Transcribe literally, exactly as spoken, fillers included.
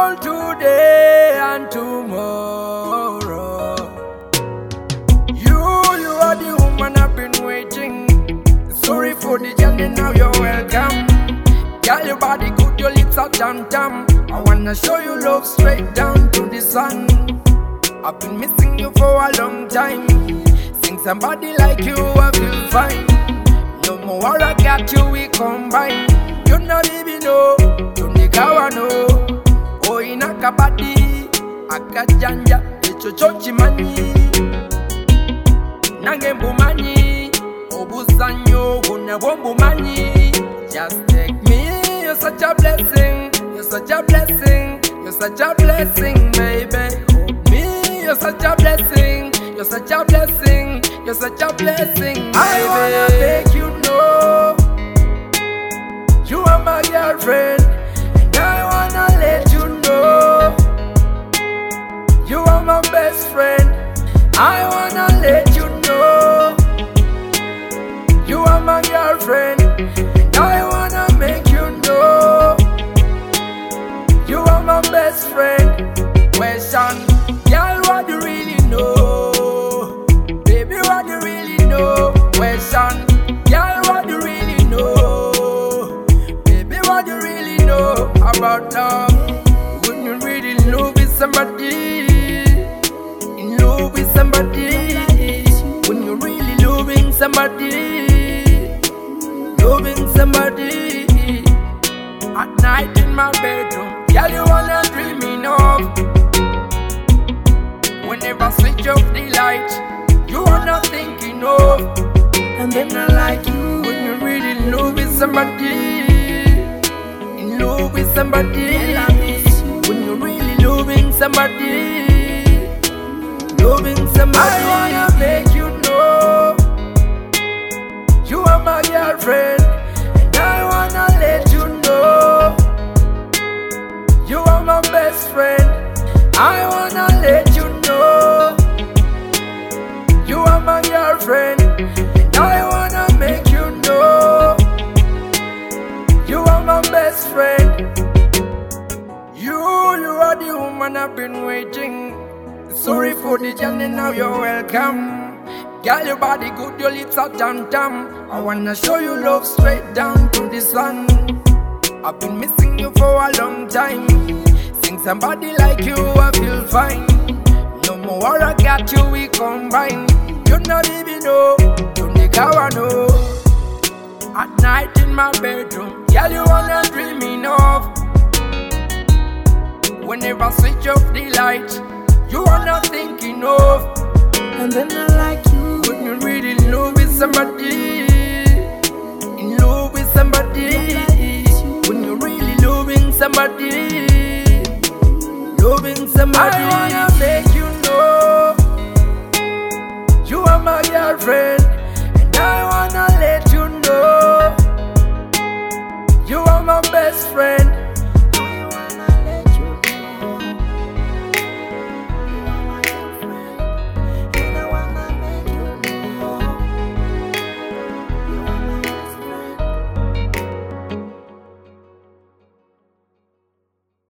world today and tomorrow. You, you are the woman I've been waiting. Sorry for the journey, now you're welcome. Girl, your body good, your lips are tam-tam. I wanna show you love straight down to the sun. I've been missing you for a long time. Sing somebody like you, I feel fine. No more I got you, we combine. You not even know, you nigga know. Oh, in a kabadi, akajanja, echo chochi mani. Nangembu mani, obusanyo, unabombu mani. Just take me, you're such a blessing. You're such a blessing. You're such a blessing, baby. Hold me, you're such a blessing. You're such a blessing. You're such a blessing, baby. I wanna make you know you are my girlfriend, and I wanna let you know you are my best friend. I wanna let you know you are my girlfriend, and I wanna make you know you are my best friend. Question, girl, what do you really know? Baby, what do you really know? Question, girl, what do you really know? Baby, what do you really know about love? When you really love with somebody, in love with somebody, when you're really loving somebody, loving somebody. At night in my bedroom, girl, you wanna dream me of. Whenever I switch off the light, you wanna thinking of. And then I like you when you really in love with somebody, in love with somebody. When you're really loving somebody, loving somebody. I wanna make you know you are my girlfriend, and I wanna let you know you are my best friend. I wanna let you know you are my girlfriend, and I wanna make you know you are my best friend. You, you are the woman I've been waiting. Sorry for the journey, now you're welcome. Girl, your body good, your lips are tam-tam. I wanna show you love straight down to the sun. I've been missing you for a long time. Sing somebody like you, I feel fine. No more I got you, we combine. You not even know, you nigga know. At night in my bedroom, girl, you wanna dream me of. Whenever I switch off the light, you wanna thinking of. And then I like you when you're really in love with somebody, in love with somebody. When you're really loving somebody, loving somebody. I wanna make you know you are my girlfriend.